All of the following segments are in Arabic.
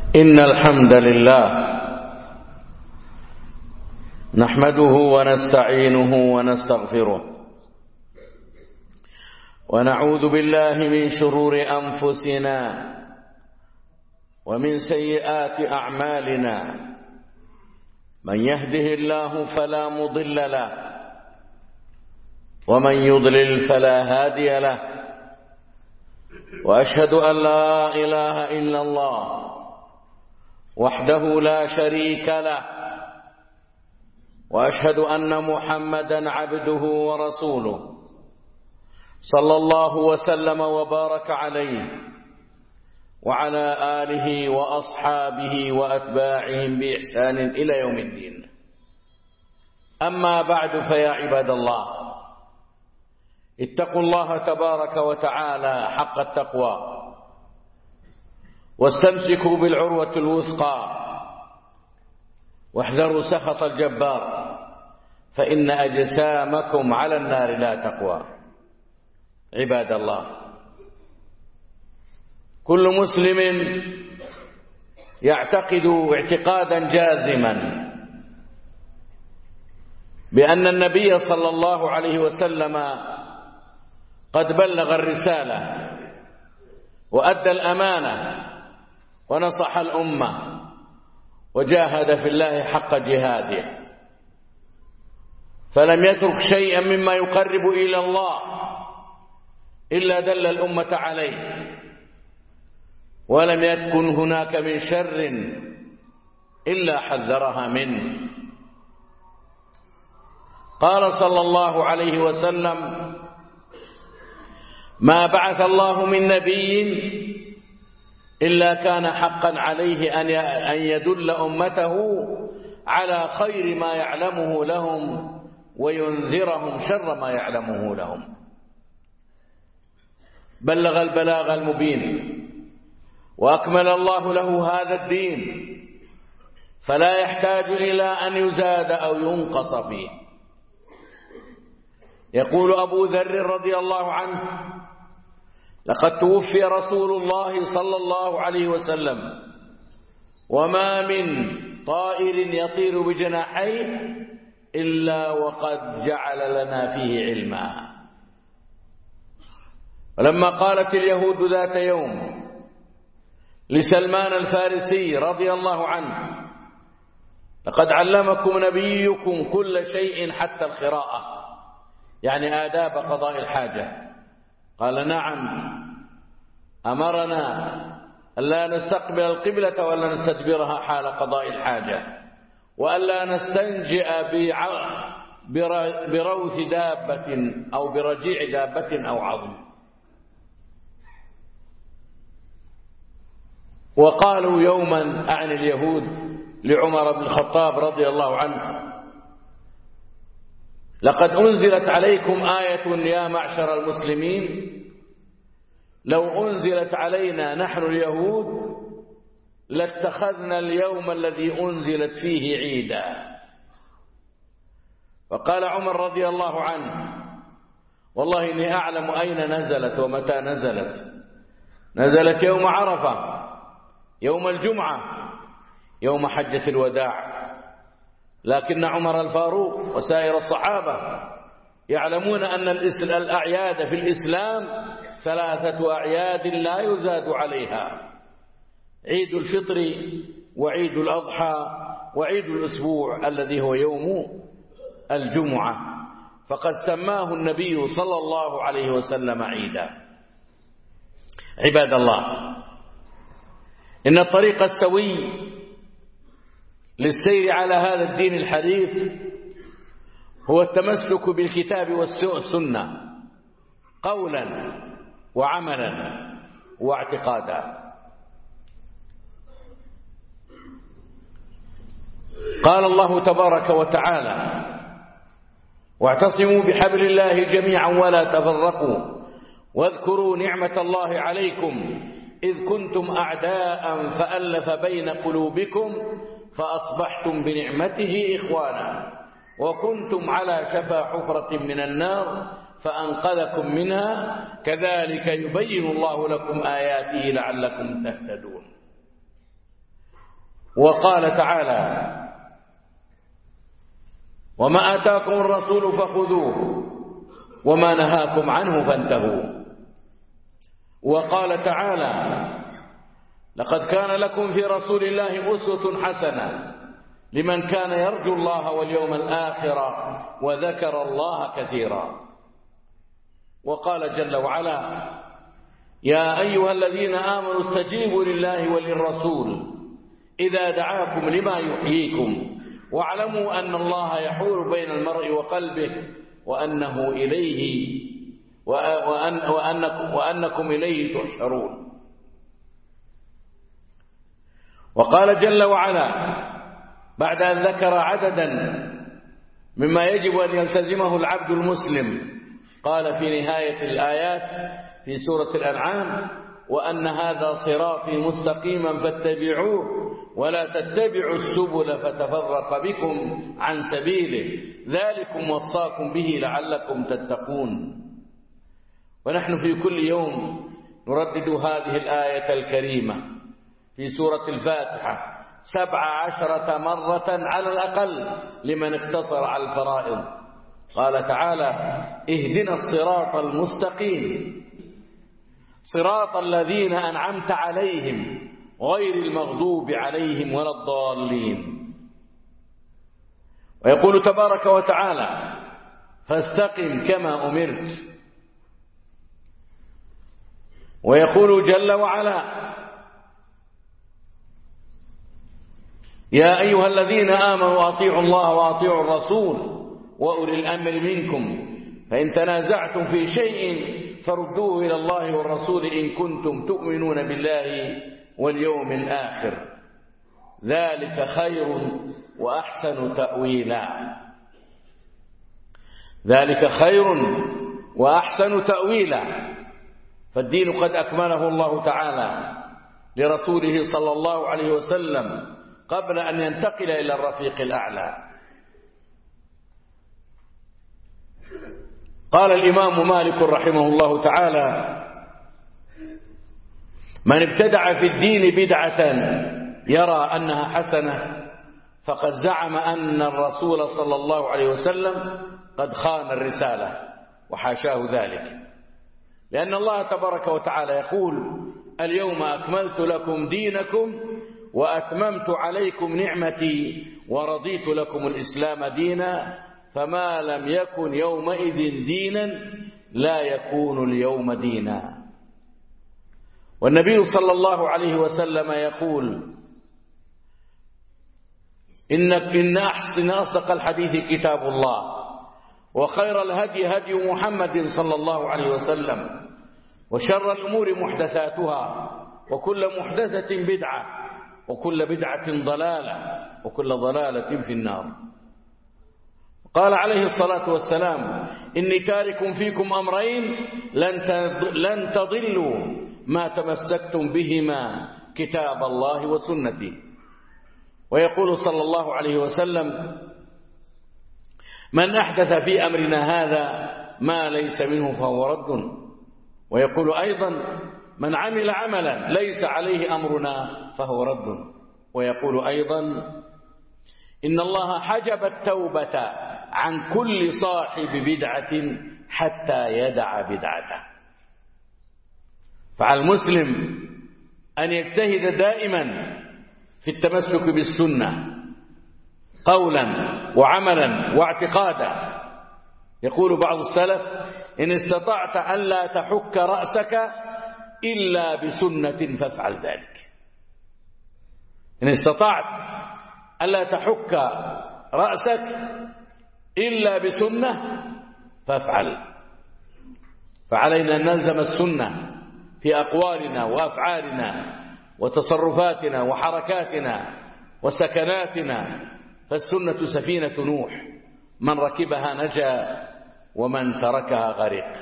إن الحمد لله نحمده ونستعينه ونستغفره ونعوذ بالله من شرور أنفسنا ومن سيئات أعمالنا. من يهده الله فلا مضل له ومن يضلل فلا هادي له، وأشهد أن لا إله إلا الله وحده لا شريك له، وأشهد أن محمدا عبده ورسوله صلى الله وسلم وبارك عليه وعلى آله وأصحابه وأتباعهم بإحسان إلى يوم الدين. أما بعد، فيا عباد الله، اتقوا الله تبارك وتعالى حق التقوى واستمسكوا بالعروة الوثقى واحذروا سخط الجبار، فإن أجسامكم على النار لا تقوى. عباد الله، كل مسلم يعتقد اعتقادا جازما بأن النبي صلى الله عليه وسلم قد بلغ الرسالة وأدى الأمانة ونصح الأمة وجاهد في الله حق جهاده، فلم يترك شيئا مما يقرب إلى الله إلا دل الأمة عليه، ولم يكن هناك من شر إلا حذرها منه. قال صلى الله عليه وسلم: ما بعث الله من نبي إلا كان حقا عليه أن يدل أمته على خير ما يعلمه لهم وينذرهم شر ما يعلمه لهم. بلغ البلاغ المبين وأكمل الله له هذا الدين، فلا يحتاج إلى أن يزاد أو ينقص فيه. يقول أبو ذر رضي الله عنه: لقد توفي رسول الله صلى الله عليه وسلم وما من طائر يطير بجناحيه إلا وقد جعل لنا فيه علما. ولما قالت اليهود ذات يوم لسلمان الفارسي رضي الله عنه: لقد علمكم نبيكم كل شيء حتى القراءة، يعني آداب قضاء الحاجة، قال: نعم، أمرنا ألا نستقبل القبلة ولا نستدبرها حال قضاء الحاجة، وألا نستنجئ بروث دابة أو برجيع دابة أو عظم. وقالوا يوما، أعني اليهود، لعمر بن الخطاب رضي الله عنه: لقد أنزلت عليكم آية يا معشر المسلمين، لو أنزلت علينا نحن اليهود لاتخذنا اليوم الذي أنزلت فيه عيدا. فقال عمر رضي الله عنه: والله إني أعلم أين نزلت ومتى نزلت. نزلت يوم عرفة، يوم الجمعة، يوم حجة الوداع. لكن عمر الفاروق وسائر الصحابة يعلمون أن الأعياد في الإسلام 3 أعياد لا يزاد عليها: عيد الفطر وعيد الأضحى وعيد الأسبوع الذي هو يوم الجمعة، فقد سماه النبي صلى الله عليه وسلم عيدا. عباد الله، إن الطريق السوي للسير على هذا الدين الحديث هو التمسك بالكتاب والسنة قولا وعملا واعتقادا. قال الله تبارك وتعالى: واعتصموا بحبل الله جميعا ولا تفرقوا واذكروا نعمة الله عليكم إذ كنتم أعداء فألف بين قلوبكم فأصبحتم بنعمته إخوانا وكنتم على شفا حفرة من النار فأنقذكم منها كذلك يبين الله لكم آياته لعلكم تهتدون. وقال تعالى: وما آتاكم الرسول فخذوه وما نهاكم عنه فانتهوا. وقال تعالى: لقد كان لكم في رسول الله أسوة حسنة لمن كان يرجو الله واليوم الآخر وذكر الله كثيرا. وقال جل وعلا: يا أيها الذين آمنوا استجيبوا لله وللرسول إذا دعاكم لما يحييكم واعلموا أن الله يحول بين المرء وقلبه وأنه إليه وأنكم إليه تحشرون. وقال جل وعلا بعد أن ذكر عددا مما يجب أن يلتزمه العبد المسلم، قال في نهاية الآيات في سورة الأنعام: وأن هذا صراطي مستقيما فاتبعوه ولا تتبعوا السبل فتفرق بكم عن سبيله ذلكم وصاكم به لعلكم تتقون. ونحن في كل يوم نردد هذه الآية الكريمة في سورة الفاتحة 17 مرة على الأقل لمن اقتصر على الفرائض. قال تعالى: اهدنا الصراط المستقيم صراط الذين أنعمت عليهم غير المغضوب عليهم ولا الضالين. ويقول تبارك وتعالى: فاستقم كما أمرت. ويقول جل وعلا: يا أيها الذين آمنوا أطيعوا الله وأطيعوا الرسول وأولي الأمر منكم فإن تنازعتم في شيء فردوه إلى الله والرسول إن كنتم تؤمنون بالله واليوم الآخر ذلك خير وأحسن تأويلا. ذلك خير وأحسن تأويلا. فالدين قد أكمله الله تعالى لرسوله صلى الله عليه وسلم قبل أن ينتقل إلى الرفيق الأعلى. قال الإمام مالك رحمه الله تعالى: من ابتدع في الدين بدعة يرى أنها حسنة فقد زعم أن الرسول صلى الله عليه وسلم قد خان الرسالة، وحاشاه ذلك، لأن الله تبارك وتعالى يقول: اليوم أكملت لكم دينكم وأتممت عليكم نعمتي ورضيت لكم الإسلام دينا فما لم يكن يومئذ دينا لا يكون اليوم دينا. والنبي صلى الله عليه وسلم يقول: إن أحسن أصدق الحديث كتاب الله وخير الهدي هدي محمد صلى الله عليه وسلم وشر الأمور محدثاتها وكل محدثة بدعة وكل بدعة ضلالة وكل ضلالة في النار. قال عليه الصلاة والسلام: إني تارك فيكم أمرين لن تضلوا ما تمسكتم بهما كتاب الله وسنتي. ويقول صلى الله عليه وسلم: من أحدث في أمرنا هذا ما ليس منه فهو رد. ويقول أيضا: من عمل عملا ليس عليه أمرنا فهو رد. ويقول أيضا: إن الله حجب التوبة عن كل صاحب بدعة حتى يدع بدعته. فعلى المسلم أن يجتهد دائما في التمسك بالسنة قولا وعملا واعتقادا. يقول بعض السلف: إن استطعت ألا تحك رأسك إلا بسنة فافعل ذلك. إن استطعت ألا تحك رأسك إلا بسنة فافعل. فعلينا أن نلزم السنة في أقوالنا وأفعالنا وتصرفاتنا وحركاتنا وسكناتنا، فالسنة سفينة نوح، من ركبها نجا ومن تركها غرق.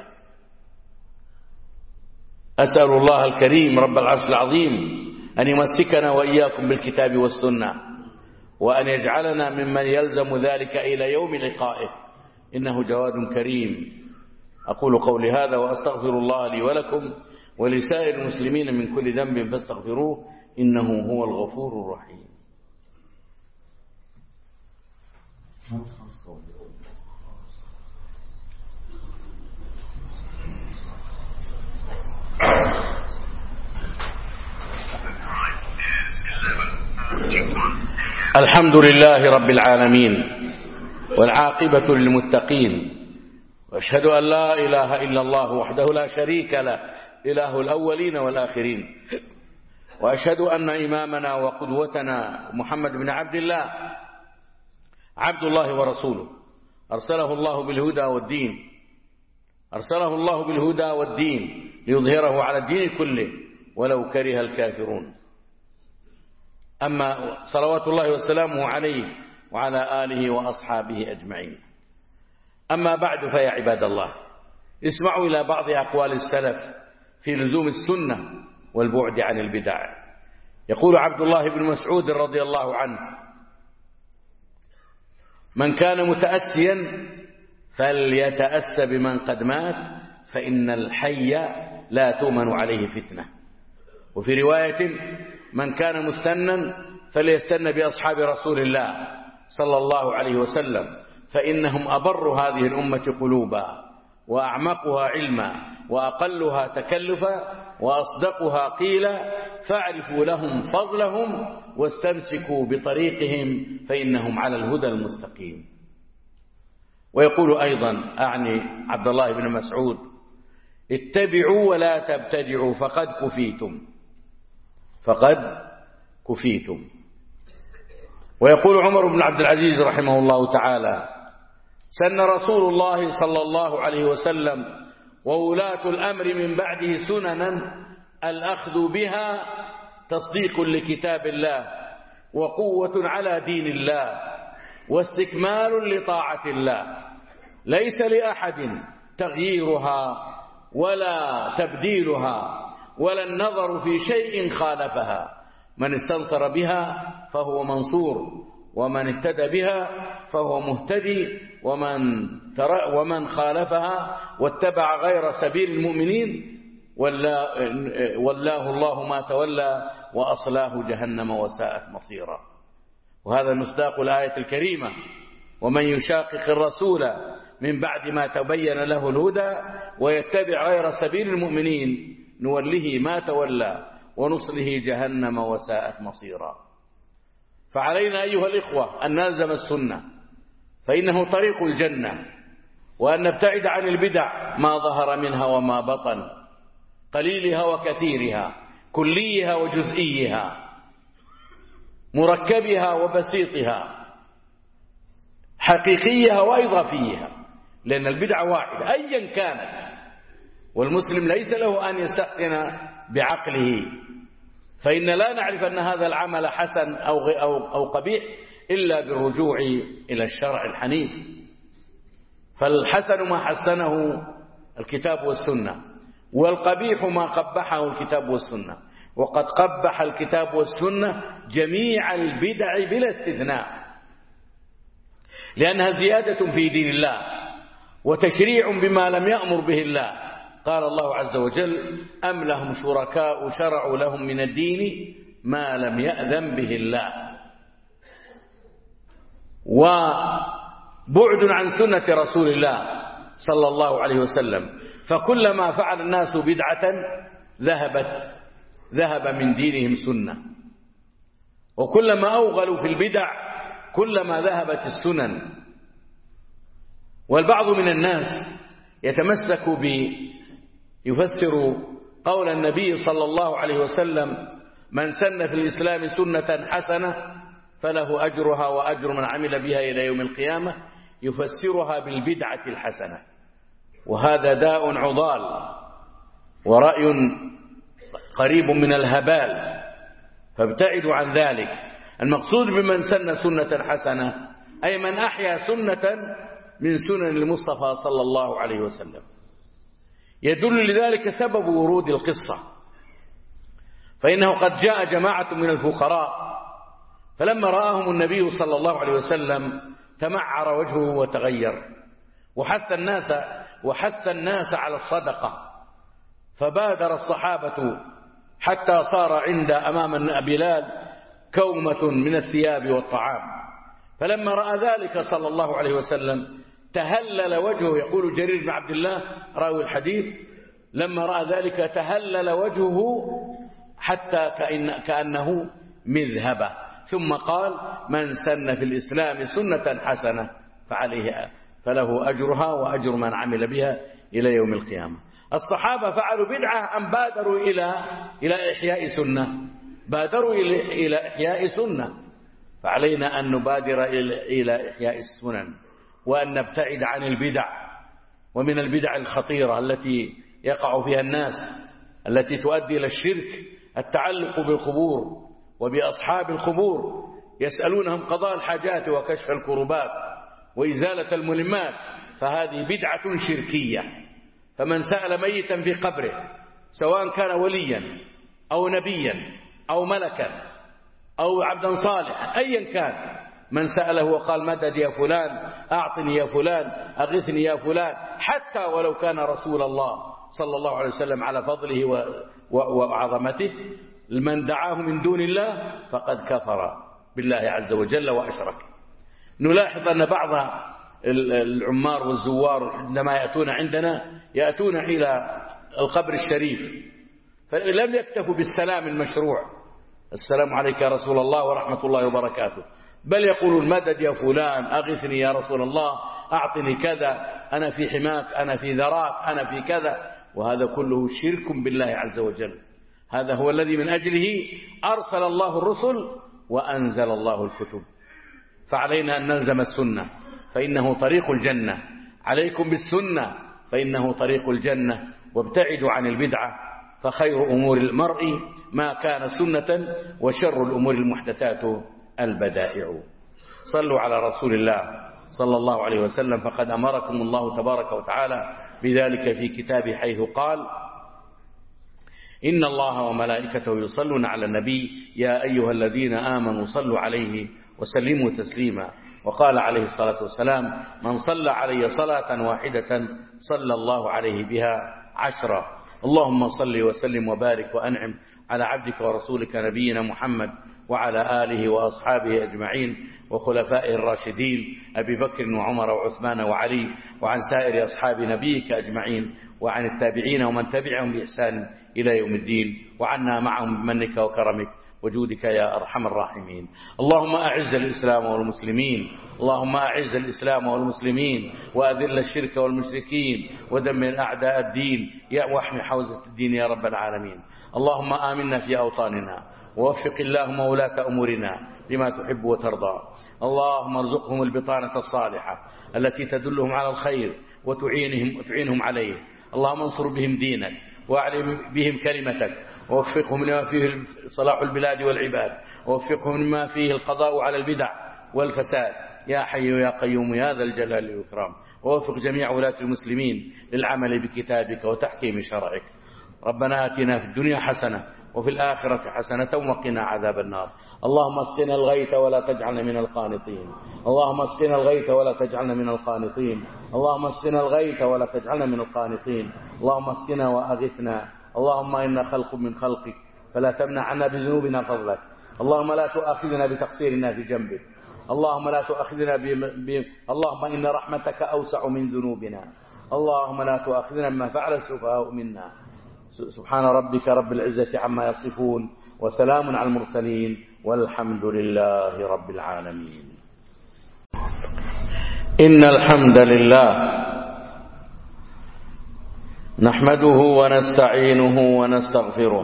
أسأل الله الكريم رب العرش العظيم أن يمسكنا وإياكم بالكتاب والسنة، وأن يجعلنا ممن يلزم ذلك إلى يوم لقائه، إنه جواد كريم. أقول قولي هذا وأستغفر الله لي ولكم ولسائر المسلمين من كل ذنب فاستغفروه إنه هو الغفور الرحيم. الحمد لله رب العالمين والعاقبة للمتقين، وأشهد أن لا إله إلا الله وحده لا شريك له إله الأولين والآخرين، وأشهد أن إمامنا وقدوتنا محمد بن عبد الله عبد الله ورسوله، أرسله الله بالهدى والدين ليظهره على الدين كله ولو كره الكافرون. أما صلوات الله وسلامه عليه وعلى آله وأصحابه أجمعين. أما بعد، فيا عباد الله، اسمعوا إلى بعض أقوال السلف في لزوم السنة والبعد عن البدع. يقول عبد الله بن مسعود رضي الله عنه: من كان متأسيا فليتأس بمن قد مات، فإن الحي لا تؤمن عليه فتنة. وفي رواية: من كان مستنا فليستن بأصحاب رسول الله صلى الله عليه وسلم، فإنهم أبر هذه الأمة قلوبا، وأعمقها علما، وأقلها تكلفا، وأصدقها قيلا، فاعرفوا لهم فضلهم واستمسكوا بطريقهم فإنهم على الهدى المستقيم. ويقول أيضا، أعني عبد الله بن مسعود: اتبعوا ولا تبتدعوا فقد كفيتم. ويقول عمر بن عبد العزيز رحمه الله تعالى: سن رسول الله صلى الله عليه وسلم وولاة الأمر من بعده سننا الأخذ بها تصديق لكتاب الله، وقوة على دين الله، واستكمال لطاعة الله، ليس لأحد تغييرها ولا تبديلها ولا النظر في شيء خالفها. من استنصر بها فهو منصور، ومن اهتدى بها فهو مهتدي، ومن خالفها واتبع غير سبيل المؤمنين والله الله ما تولى وأصلاه جهنم وساءت مصيرا. وهذا مصداق الآية الكريمة: ومن يشاقق الرسول من بعد ما تبين له الهدى ويتبع غير سبيل المؤمنين نوله ما تولى ونصله جهنم وساءت مصيرا. فعلينا أيها الإخوة أن نلزم السنة، فإنه طريق الجنة، وأن نبتعد عن البدع ما ظهر منها وما بطن، قليلها وكثيرها، كليها وجزئيها، مركبها وبسيطها، حقيقيها وإضافيها، لأن البدع واحدة أيا كانت، والمسلم ليس له أن يستحسن بعقله، فإن لا نعرف أن هذا العمل حسن أو قبيح إلا بالرجوع إلى الشرع الحنيف. فالحسن ما حسنه الكتاب والسنة، والقبيح ما قبحه الكتاب والسنة، وقد قبح الكتاب والسنة جميع البدع بلا استثناء، لأنها زيادة في دين الله وتشريع بما لم يأمر به الله. قال الله عز وجل: أم لهم شركاء شرعوا لهم من الدين ما لم يأذن به الله. وبعد عن سنة رسول الله صلى الله عليه وسلم، فكلما فعل الناس بدعة ذهب من دينهم سنة، وكلما أوغلوا في البدع كلما ذهبت السنن. والبعض من الناس يتمسك يفسر قول النبي صلى الله عليه وسلم: من سن في الإسلام سنة حسنة فله أجرها وأجر من عمل بها إلى يوم القيامة، يفسرها بالبدعة الحسنة. وهذا داء عضال ورأي قريب من الهبال، فابتعدوا عن ذلك. المقصود بمن سن سنة حسنة أي من أحيا سنة من سنن المصطفى صلى الله عليه وسلم. يدل لذلك سبب ورود القصة، فإنه قد جاء جماعة من الفقراء، فلما رآهم النبي صلى الله عليه وسلم تمعر وجهه وتغير، وحث الناس على الصدقة، فبادر الصحابة حتى صار أمام بلال كومة من الثياب والطعام، فلما رأى ذلك صلى الله عليه وسلم تهلل وجهه. يقول جرير بن عبد الله راوي الحديث: لما رأى ذلك تهلل وجهه حتى كأنه مذهبة، ثم قال: من سن في الإسلام سنة حسنة فله أجرها وأجر من عمل بها إلى يوم القيامة. الصحابة فعلوا بدعة أم بادروا إلى إحياء سنة؟ بادروا إلى إحياء سنة، فعلينا أن نبادر إلى إحياء السنن، وأن نبتعد عن البدع. ومن البدع الخطيرة التي يقع فيها الناس التي تؤدي إلى الشرك التعلق بالقبور وبأصحاب القبور، يسألونهم قضاء الحاجات وكشف الكربات وإزالة الملمات، فهذه بدعة شركية. فمن سأل ميتا في قبره سواء كان وليا أو نبيا أو ملكا أو عبدا صالحا أيا كان، من سأله وقال: مدد يا فلان، أعطني يا فلان، أغثني يا فلان، حتى ولو كان رسول الله صلى الله عليه وسلم على فضله وعظمته، من دعاه من دون الله فقد كفر بالله عز وجل وأشرك. نلاحظ أن بعض العمار والزوار عندما يأتون عندنا يأتون إلى القبر الشريف، فلم يكتفوا بالسلام المشروع: السلام عليك يا رسول الله ورحمة الله وبركاته، بل يقولون: مدد يا فلان، أغثني يا رسول الله، أعطني كذا، أنا في حماك، أنا في ذراك، أنا في كذا. وهذا كله شرك بالله عز وجل. هذا هو الذي من أجله أرسل الله الرسل وأنزل الله الكتب. فعلينا أن نلزم السنة فإنه طريق الجنة. عليكم بالسنة فإنه طريق الجنة، وابتعدوا عن البدعة، فخير أمور المرء ما كان سنة، وشر الأمور المحدثات البدائع. صلوا على رسول الله صلى الله عليه وسلم، فقد أمركم الله تبارك وتعالى بذلك في كتابه، حيث قال: إن الله وملائكته يصلون على النبي يا أيها الذين آمنوا صلوا عليه وسلموا تسليما. وقال عليه الصلاة والسلام: من صلى علي صلاة واحدة صلى الله عليه بها 10. اللهم صل وسلم وبارك وأنعم على عبدك ورسولك نبينا محمد وعلى آله وأصحابه أجمعين وخلفائه الراشدين أبي بكر وعمر وعثمان وعلي، وعن سائر أصحاب نبيك أجمعين، وعن التابعين ومن تبعهم بإحسان إلى يوم الدين، وعنا معهم بمنك وكرمك وجودك يا أرحم الراحمين. اللهم أعز الإسلام والمسلمين، اللهم أعز الإسلام والمسلمين، وأذل الشرك والمشركين، ودمر أعداء الدين واحمي حوزة الدين يا رب العالمين. اللهم آمنا في أوطاننا، ووفق اللهم ولاة أمورنا لما تحب وترضى. اللهم ارزقهم البطانة الصالحة التي تدلهم على الخير وتعينهم عليه. اللهم انصر بهم دينك واعلم بهم كلمتك، ووفقهم لما فيه صلاح البلاد والعباد، ووفقهم لما فيه القضاء على البدع والفساد يا حي يا قيوم يا ذا الجلال والإكرام. ووفق جميع ولاة المسلمين للعمل بكتابك وتحكيم شرعك. ربنا آتنا في الدنيا حسنة وفي الآخرة حسنة وقنا عذاب النار. اللهم اسقنا الغيث ولا تجعلنا من القانطين، اللهم اسقنا الغيث ولا تجعلنا من القانطين، اللهم اسقنا الغيث ولا تجعلنا من القانطين، اللهم اسقنا وأغثنا. اللهم إنا خلق من خلقك فلا تمنع عنا بذنوبنا فضلك. اللهم لا تؤاخذنا بتقصيرنا في جنبك، اللهم لا تؤاخذنا اللهم إن رحمتك أوسع من ذنوبنا، اللهم لا تؤاخذنا بما فعل السفهاء منا. سبحان ربك رب العزة عما يصفون، وسلام على المرسلين، والحمد لله رب العالمين. إن الحمد لله نحمده ونستعينه ونستغفره،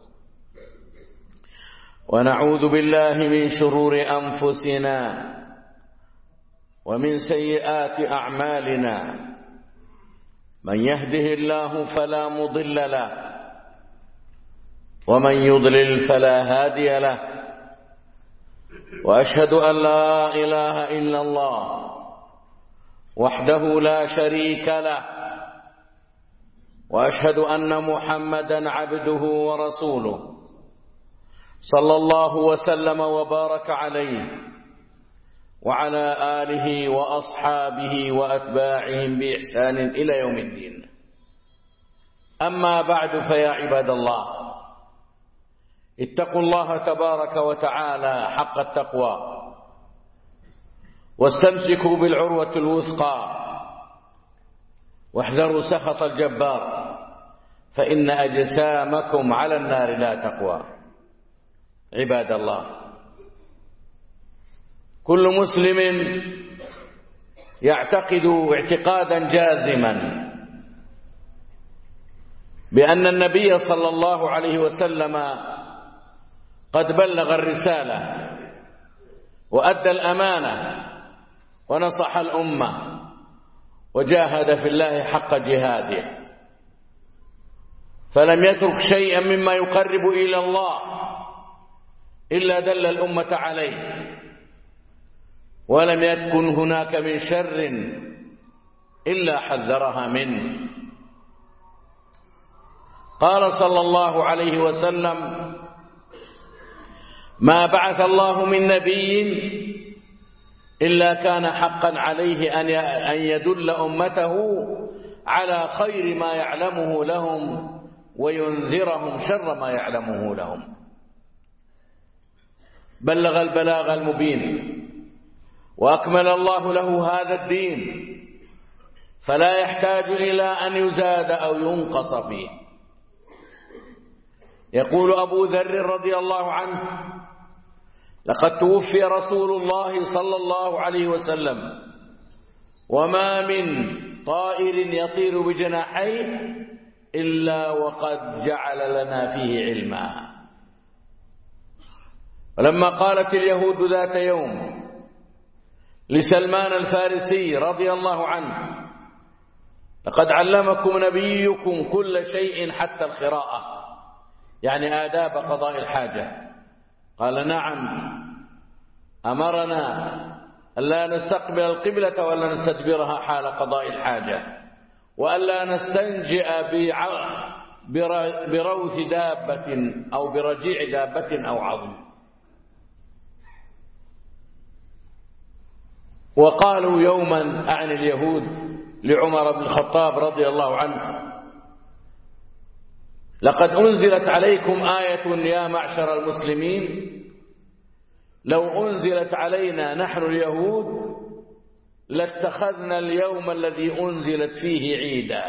ونعوذ بالله من شرور أنفسنا ومن سيئات أعمالنا. من يهده الله فلا مضل له، ومن يضلل فلا هادي له، وأشهد أن لا إله إلا الله وحده لا شريك له، وأشهد أن محمدا عبده ورسوله صلى الله وسلم وبارك عليه وعلى آله وأصحابه وأتباعهم بإحسان إلى يوم الدين. أما بعد، فيا عباد الله، اتقوا الله تبارك وتعالى حق التقوى، واستمسكوا بالعروة الوثقى واحذروا سخط الجبار فإن أجسامكم على النار لا تقوى. عباد الله، كل مسلم يعتقد اعتقادا جازما بأن النبي صلى الله عليه وسلم قد بلغ الرسالة وأدى الأمانة ونصح الأمة وجاهد في الله حق جهاده، فلم يترك شيئا مما يقرب إلى الله إلا دل الأمة عليه، ولم يكن هناك من شر إلا حذرها منه. قال صلى الله عليه وسلم: ما بعث الله من نبي إلا كان حقا عليه أن يدل أمته على خير ما يعلمه لهم وينذرهم شر ما يعلمه لهم. بلغ البلاغ المبين وأكمل الله له هذا الدين، فلا يحتاج إلى أن يزاد أو ينقص فيه. يقول أبو ذر رضي الله عنه: لقد توفي رسول الله صلى الله عليه وسلم وما من طائر يطير بجناحيه إلا وقد جعل لنا فيه علما. ولما قالت اليهود ذات يوم لسلمان الفارسي رضي الله عنه: لقد علمكم نبيكم كل شيء حتى القراءة، يعني آداب قضاء الحاجة، قال: نعم، أمرنا ألا نستقبل القبلة ولا نستدبرها حال قضاء الحاجة، وألا نستنجئ بروث دابة أو برجيع دابة أو عظم. وقالوا يوما، أعني اليهود، لعمر بن الخطاب رضي الله عنه: لقد أنزلت عليكم آية يا معشر المسلمين، لو أنزلت علينا نحن اليهود لاتخذنا اليوم الذي أنزلت فيه عيدا.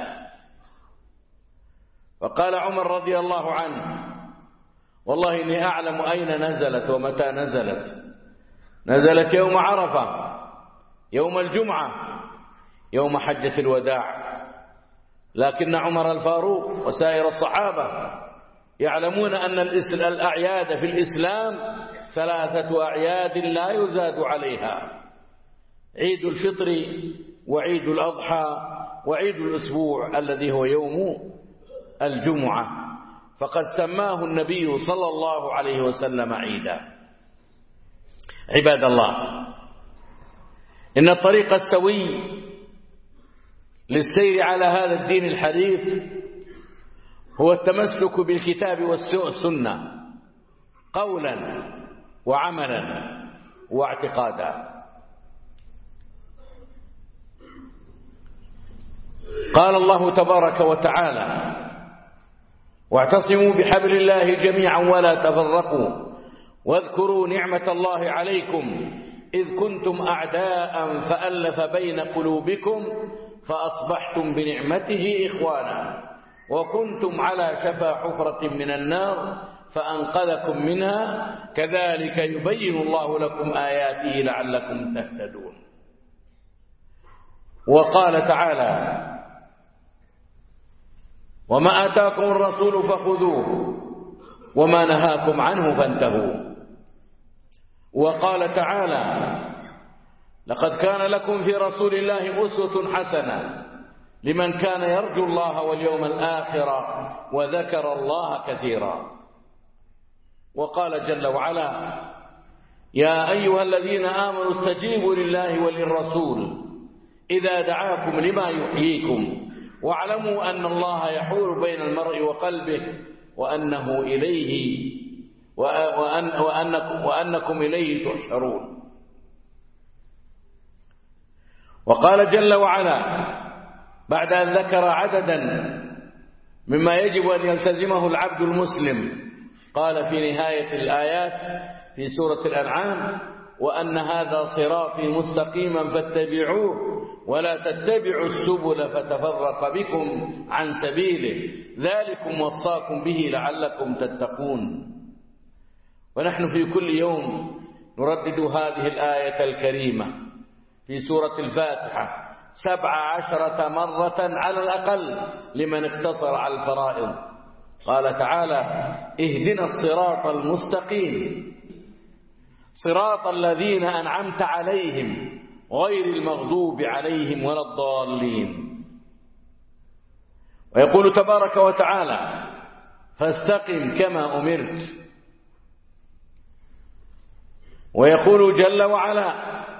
فقال عمر رضي الله عنه: والله إني أعلم أين نزلت ومتى نزلت. نزلت يوم عرفة، يوم الجمعة، يوم حجة الوداع. لكن عمر الفاروق وسائر الصحابة يعلمون أن الأعياد في الإسلام 3 أعياد لا يزاد عليها: عيد الفطر وعيد الأضحى وعيد الأسبوع الذي هو يوم الجمعة، فقد سماه النبي صلى الله عليه وسلم عيدا. عباد الله، إن الطريق السوي للسير على هذا الدين الحديث هو التمسك بالكتاب والسنة قولا وعملا واعتقادا. قال الله تبارك وتعالى: واعتصموا بحبل الله جميعا ولا تفرقوا واذكروا نعمة الله عليكم إذ كنتم أعداء فألف بين قلوبكم فأصبحتم بنعمته إخوانا وكنتم على شفا حفرة من النار فأنقذكم منها كذلك يبين الله لكم آياته لعلكم تهتدون. وقال تعالى: وما آتاكم الرسول فخذوه وما نهاكم عنه فانتهوا. وقال تعالى: لقد كان لكم في رسول الله أسوة حسنة لمن كان يرجو الله واليوم الآخر وذكر الله كثيرا. وقال جل وعلا: يا أيها الذين آمنوا استجيبوا لله وللرسول إذا دعاكم لما يحييكم واعلموا أن الله يحول بين المرء وقلبه وأنه إليه وأنكم إليه تحشرون. وقال جل وعلا بعد أن ذكر عددا مما يجب أن يلتزمه العبد المسلم قال في نهاية الآيات في سورة الأنعام: وأن هذا صراطي مستقيما فاتبعوه ولا تتبعوا السبل فتفرق بكم عن سبيله ذلكم وصاكم به لعلكم تتقون. ونحن في كل يوم نردد هذه الآية الكريمة في سورة الفاتحة 17 مرة على الأقل لمن اقتصر على الفرائض. قال تعالى: اهدنا الصراط المستقيم صراط الذين أنعمت عليهم غير المغضوب عليهم ولا الضالين. ويقول تبارك وتعالى: فاستقم كما أمرت. ويقول جل وعلا: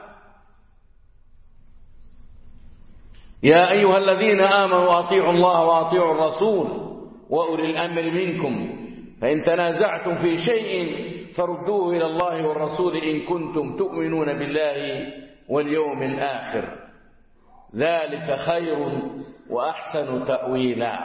يا أيها الذين آمنوا أطيعوا الله وأطيعوا الرسول وأولي الأمر منكم فإن تنازعتم في شيء فردوه إلى الله والرسول إن كنتم تؤمنون بالله واليوم الآخر ذلك خير وأحسن تأويلا.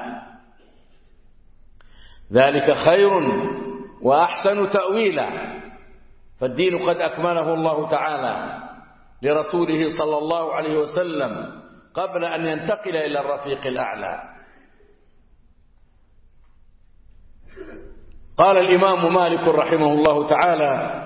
ذلك خير وأحسن تأويلا. فالدين قد أكمله الله تعالى لرسوله صلى الله عليه وسلم قبل أن ينتقل إلى الرفيق الأعلى. قال الإمام مالك رحمه الله تعالى: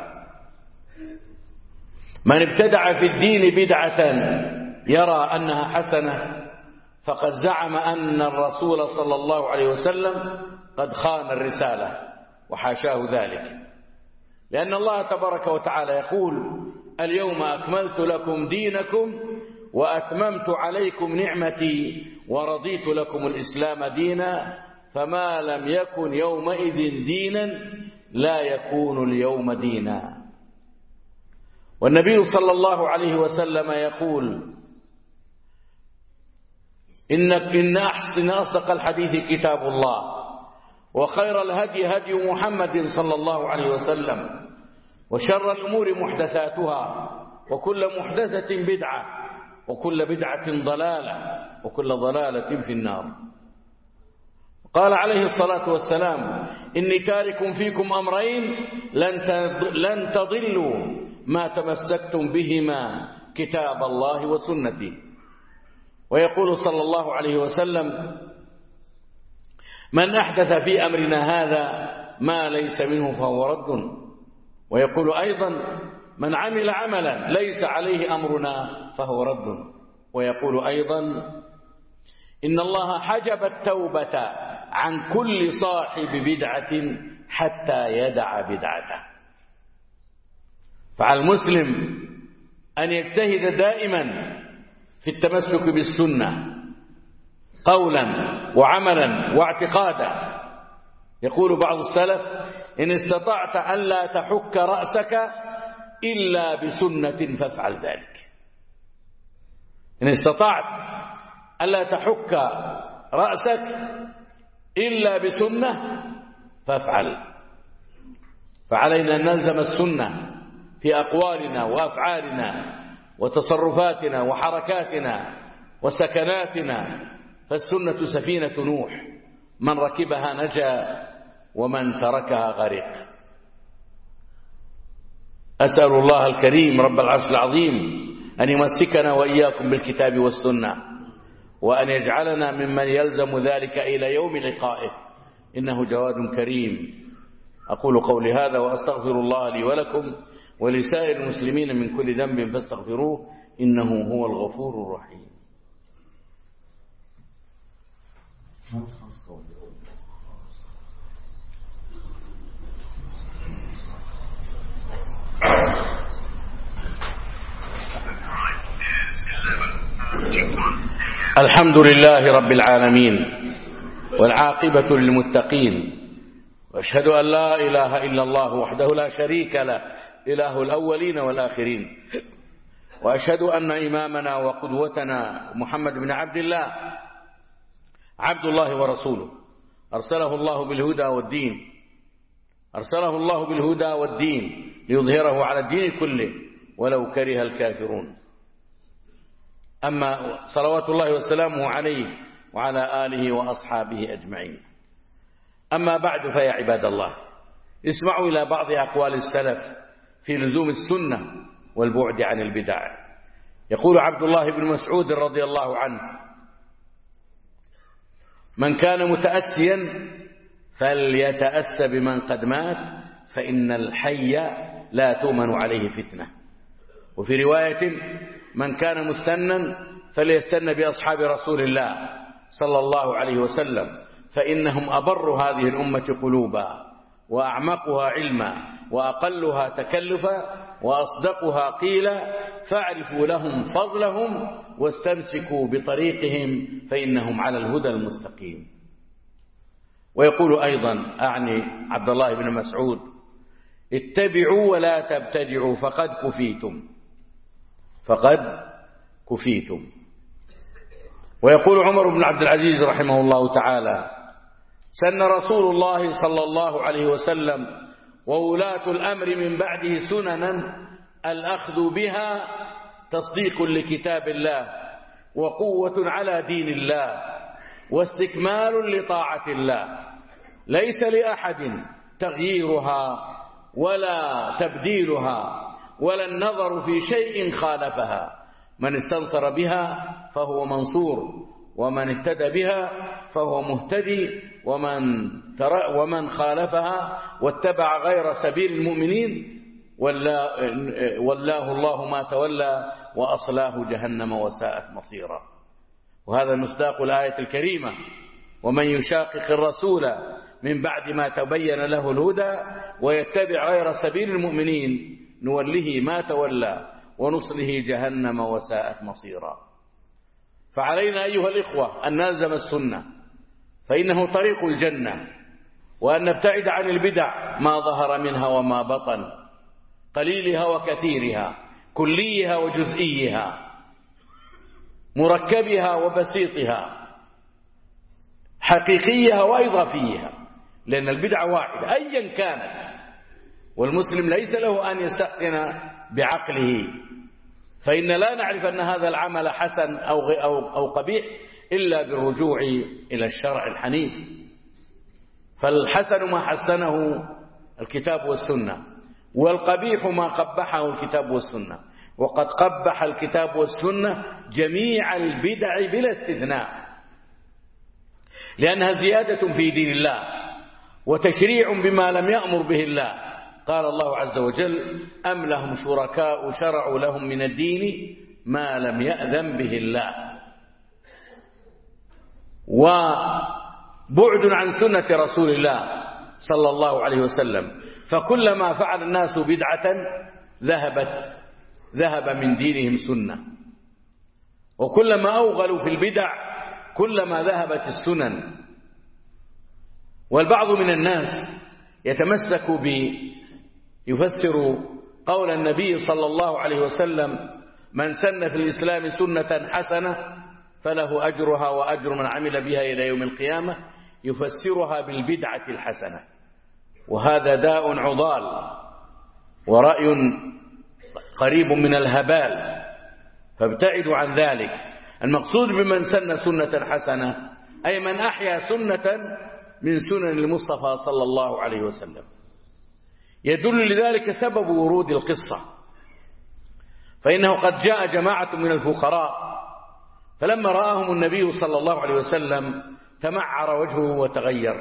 من ابتدع في الدين بدعة يرى أنها حسنة فقد زعم أن الرسول صلى الله عليه وسلم قد خان الرسالة، وحاشاه ذلك، لأن الله تبارك وتعالى يقول: اليوم أكملت لكم دينكم وأتممت عليكم نعمتي ورضيت لكم الإسلام دينا فما لم يكن يومئذ دينا لا يكون اليوم دينا. والنبي صلى الله عليه وسلم يقول: إن أحسن أصدق الحديث كتاب الله وخير الهدي هدي محمد صلى الله عليه وسلم وشر الأمور محدثاتها وكل محدثة بدعة وكل بدعة ضلالة وكل ضلالة في النار. قال عليه الصلاة والسلام: إني تارك فيكم أمرين لن تضلوا ما تمسكتم بهما كتاب الله وسنتي. ويقول صلى الله عليه وسلم: من أحدث في أمرنا هذا ما ليس منه فهو رد. ويقول أيضا: من عمل عملا ليس عليه أمرنا فهو رد. ويقول أيضا: إن الله حجب التوبة عن كل صاحب بدعة حتى يدع بدعته. فعلى المسلم أن يجتهد دائما في التمسك بالسنة قولا وعملا واعتقادا. يقول بعض السلف: إن استطعت ألا تحك رأسك إلا بسنة فافعل ذلك. إن استطعت ألا تحك رأسك إلا بسنة فافعل. فعلينا أن نلزم السنة في أقوالنا وأفعالنا وتصرفاتنا وحركاتنا وسكناتنا، فالسنة سفينة نوح، من ركبها نجا ومن تركها غرق. أسأل الله الكريم رب العرش العظيم أن يمسكنا وإياكم بالكتاب والسنة، وأن يجعلنا ممن يلزم ذلك إلى يوم لقائه، إنه جواد كريم. أقول قولي هذا وأستغفر الله لي ولكم ولسائر المسلمين من كل ذنب فاستغفروه إنه هو الغفور الرحيم. الحمد لله رب العالمين والعاقبة للمتقين، وأشهد أن لا إله إلا الله وحده لا شريك له إله الأولين والآخرين، وأشهد أن إمامنا وقدوتنا محمد بن عبد الله عبد الله ورسوله أرسله الله بالهدى والدين ليظهره على الدين كله ولو كره الكافرون. أما صلوات الله وسلامه عليه وعلى آله وأصحابه أجمعين. أما بعد، فيا عباد الله، اسمعوا إلى بعض أقوال السلف في لزوم السنة والبعد عن البدع. يقول عبد الله بن مسعود رضي الله عنه: من كان متأسيا فليتأس بمن قد مات فإن الحي لا تؤمن عليه فتنة. وفي رواية: من كان مستنا فليستن بأصحاب رسول الله صلى الله عليه وسلم فإنهم أبر هذه الأمة قلوبا وأعمقها علما وأقلها تكلفا وأصدقها قيلا، فاعرفوا لهم فضلهم واستمسكوا بطريقهم فإنهم على الهدى المستقيم. ويقول أيضا، أعني عبد الله بن مسعود: اتبعوا ولا تبتدعوا فقد كفيتم، فقد كفيتم. ويقول عمر بن عبد العزيز رحمه الله تعالى: سن رسول الله صلى الله عليه وسلم وولاة الأمر من بعده سننا الأخذ بها تصديق لكتاب الله وقوة على دين الله واستكمال لطاعة الله، ليس لأحد تغييرها ولا تبديلها ولا النظر في شيء خالفها. من استنصر بها فهو منصور، ومن اهتدى بها فهو مهتدي، ومن خالفها واتبع غير سبيل المؤمنين والله الله ما تولى وأصلاه جهنم وساءت مصيرا. وهذا مصداق الآية الكريمة: ومن يشاقق الرسول من بعد ما تبين له الهدى ويتبع غير سبيل المؤمنين نوله ما تولى ونصله جهنم وساءت مصيرا. فعلينا أيها الإخوة أن نلزم السنة فإنه طريق الجنة، وأن نبتعد عن البدع ما ظهر منها وما بطن، قليلها وكثيرها، كليها وجزئيها، مركبها وبسيطها، حقيقيها وإضافيها، لأن البدع واحدة أيا كانت، والمسلم ليس له أن يستحسن بعقله، فإن لا نعرف أن هذا العمل حسن أو قبيح إلا بالرجوع إلى الشرع الحنيف. فالحسن ما حسنه الكتاب والسنة، والقبيح ما قبحه الكتاب والسنة، وقد قبح الكتاب والسنة جميع البدع بلا استثناء، لأنها زيادة في دين الله وتشريع بما لم يأمر به الله. قال الله عز وجل: أم لهم شركاء شرعوا لهم من الدين ما لم يأذن به الله. وبعد عن سنة رسول الله صلى الله عليه وسلم، فكلما فعل الناس بدعة ذهب من دينهم سنة، وكلما أوغلوا في البدع كلما ذهبت السنن. والبعض من الناس يتمسك يفسر قول النبي صلى الله عليه وسلم: من سن في الإسلام سنة حسنة فله أجرها وأجر من عمل بها إلى يوم القيامة، يفسرها بالبدعة الحسنة، وهذا داء عضال ورأي قريب من الهبال، فابتعدوا عن ذلك. المقصود بمن سن سنة حسنة أي من أحيا سنة من سنن المصطفى صلى الله عليه وسلم. يدل لذلك سبب ورود القصة، فإنه قد جاء جماعة من الفقراء فلما رآهم النبي صلى الله عليه وسلم تمعر وجهه وتغير،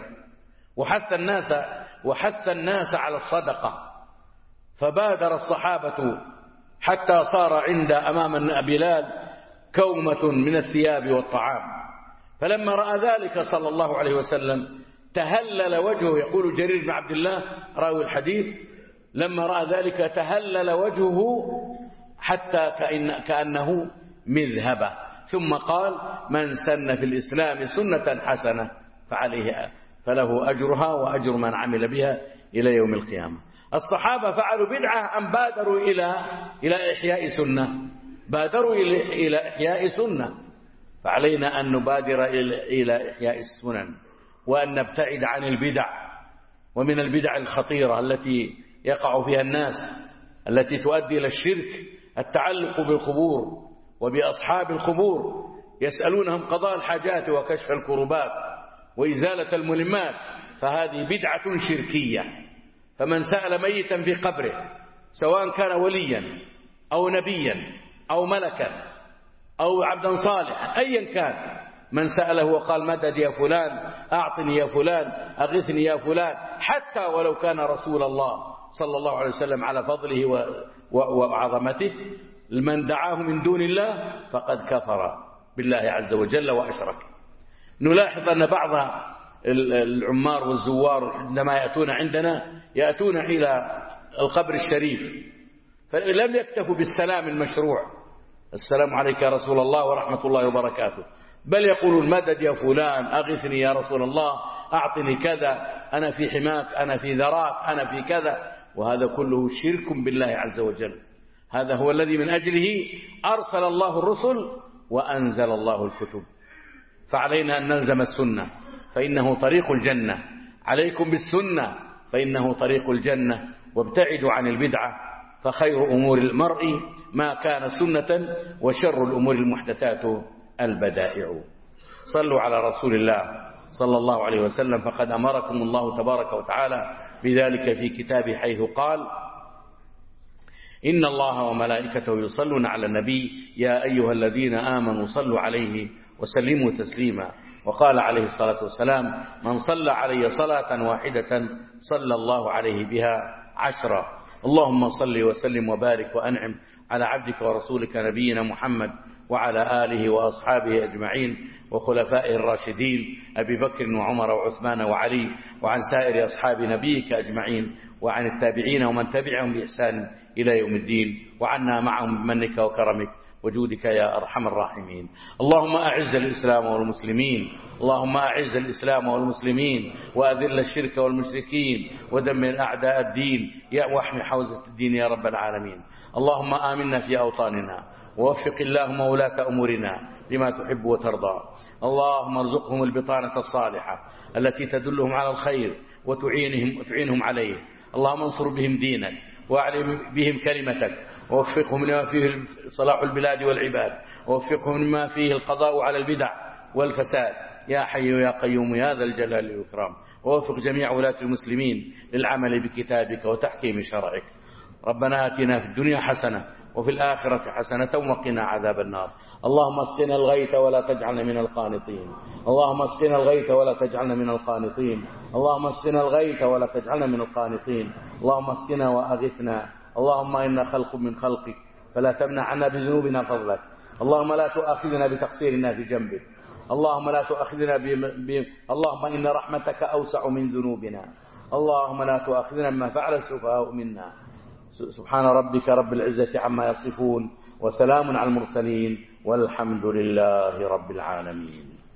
وحث الناس على الصدقة، فبادر الصحابة حتى صار عند أمام بلال كومة من الثياب والطعام. فلما رأى ذلك صلى الله عليه وسلم تهلل وجهه. يقول جرير بن عبد الله راوي الحديث: لما رأى ذلك تهلل وجهه حتى كأنه مذهبة، ثم قال: من سن في الإسلام سنة حسنة فله أجرها وأجر من عمل بها إلى يوم القيامة. الصحابة فعلوا بدعة أم بادروا إلى إحياء سنة؟ بادروا إلى إحياء سنة، فعلينا أن نبادر إلى إحياء السنن، وأن نبتعد عن البدع. ومن البدع الخطيرة التي يقع فيها الناس التي تؤدي إلى الشرك التعلق بالقبور وبأصحاب القبور، يسألونهم قضاء الحاجات وكشف الكربات وإزالة الملمات، فهذه بدعة شركية. فمن سأل ميتا في قبره سواء كان وليا أو نبيا أو ملكا أو عبدا صالحا أيا كان، من سأله وقال مدد يا فلان، أعطني يا فلان، أغثني يا فلان، حتى ولو كان رسول الله صلى الله عليه وسلم على فضله وعظمته، من دعاه من دون الله فقد كفر بالله عز وجل وأشرك. نلاحظ أن بعض العمار والزوار عندما يأتون عندنا يأتون إلى القبر الشريف، فلم يكتفوا بالسلام المشروع، السلام عليك يا رسول الله ورحمة الله وبركاته، بل يقولون مدد يا فلان، أغثني يا رسول الله، أعطني كذا، أنا في حماك، أنا في ذراك، أنا في كذا. وهذا كله شرك بالله عز وجل. هذا هو الذي من أجله أرسل الله الرسل وأنزل الله الكتب. فعلينا أن نلزم السنة فإنه طريق الجنة، عليكم بالسنة فإنه طريق الجنة، وابتعدوا عن البدعة، فخير أمور المرء ما كان سنة، وشر الأمور المحدثات البدائع. صلوا على رسول الله صلى الله عليه وسلم، فقد أمركم الله تبارك وتعالى بذلك في كتابه، حيث قال: إن الله وملائكته يصلون على النبي يا أيها الذين آمنوا صلوا عليه وسلموا تسليما. وقال عليه الصلاة والسلام: من صلى علي صلاة واحدة صلى الله عليه بها 10. اللهم صل وسلم وبارك وأنعم على عبدك ورسولك نبينا محمد وعلى آله وأصحابه أجمعين وخلفائه الراشدين أبي بكر وعمر وعثمان وعلي، وعن سائر أصحاب نبيك أجمعين، وعن التابعين ومن تبعهم بإحسان إلى يوم الدين، وعنا معهم بمنك وكرمك وجودك يا أرحم الراحمين. اللهم أعز الإسلام والمسلمين، اللهم أعز الإسلام والمسلمين، وأذل الشرك والمشركين، ودمر أعداء الدين واحمي حوزة الدين يا رب العالمين. اللهم آمنا في أوطاننا، ووفق اللهم ولاة أمورنا لما تحب وترضى. اللهم ارزقهم البطانة الصالحة التي تدلهم على الخير وتعينهم عليه. اللهم انصر بهم دينك واعلي بهم كلمتك، ووفقهم لما فيه صلاح البلاد والعباد، ووفقهم لما فيه القضاء على البدع والفساد يا حي يا قيوم يا ذا الجلال والإكرام. ووفق جميع ولاة المسلمين للعمل بكتابك وتحكيم شرعك. ربنا آتنا في الدنيا حسنة وفي الآخرة حسنة وقنا عذاب النار. اللهم اسقنا الغيث ولا تجعلنا من القانطين، اللهم اسقنا الغيث ولا تجعلنا من القانطين، اللهم اسقنا الغيث ولا تجعلنا من القانطين، اللهم اسقنا وأغثنا. اللهم إنا خلق من خلقك فلا تمنع عنا بذنوبنا فضلك. اللهم لا تؤاخذنا بتقصيرنا في جنبك، اللهم لا تؤاخذنا اللهم إن رحمتك أوسع من ذنوبنا، اللهم لا تؤاخذنا بما فعل السفهاء منا. سبحان ربك رب العزة عما يصفون، وسلام على المرسلين، والحمد لله رب العالمين.